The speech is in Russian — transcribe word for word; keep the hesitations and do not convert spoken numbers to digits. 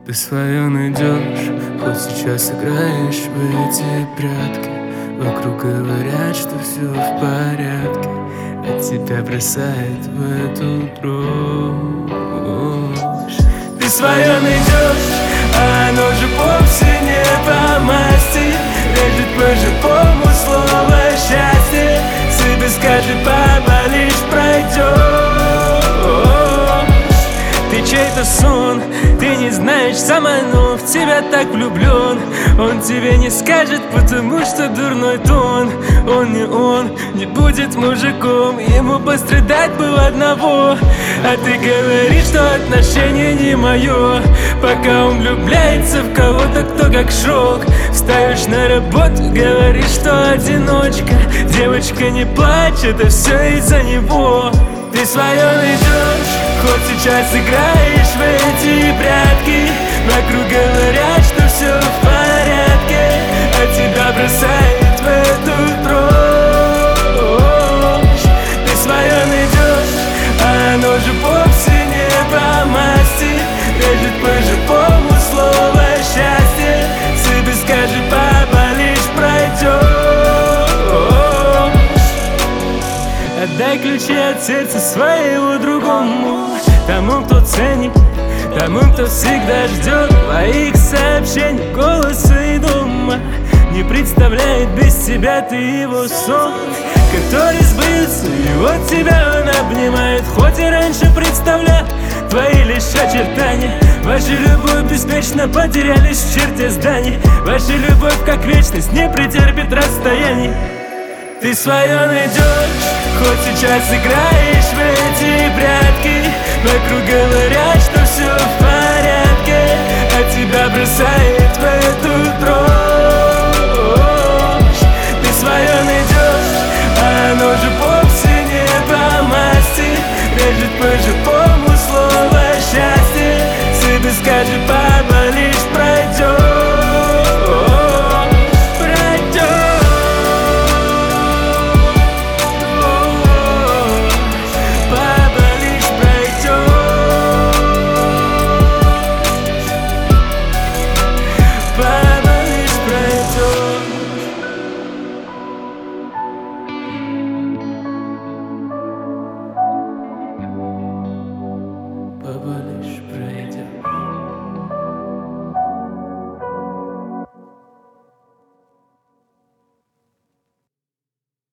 Ты свое найдешь, хоть сейчас играешь в эти прятки. Вокруг говорят, что все в порядке, а тебя бросает в эту дрожь. Ты свое найдешь, а оно же вовсе не по масти. Режет по-живому слово счастье. Себе скажи, папа, лишь пройдешь. Ты чей-то сон, ты не знаешь сама, но в тебя так влюблен. Он тебе не скажет, потому что дурной тон. Он не он, не будет мужиком, ему пострадать было одного. А ты говоришь, что отношение не мое, пока он влюбляется в кого-то, кто как шок. Встаешь на работу, говоришь, что одиночка. Девочка, не плачь, это все из-за него. Ты свое найдешь, хоть сейчас играешь в эти прятки. Вокруг говорят, что все в порядке, а тебя бросает в эту дрожь. Ты свое найдешь, а оно же вовсе не по масти. Режет по-живому слово счастье. Себе скажи, папа, лишь пройдешь. Отдай ключи от сердца своего другому, тому, кто ценит, тому, кто всегда ждет твоих сообщений, голоса и дома. Не представляет без тебя ты его сон, который сбылся, и вот тебя он обнимает. Хоть и раньше представлял твои лишь очертания. Ваша любовь беспечно потерялись в черте зданий. Ваша любовь, как вечность, не претерпит расстояний. Ты свое найдешь, хоть сейчас играешь в эти прятки. Вокруг говорят, что все в порядке, а тебя бросает в эту дрожь. Ты свое найдешь, а оно же вовсе не по масти. Режет по-живому слово счастье. Себе скажи, папа, лишь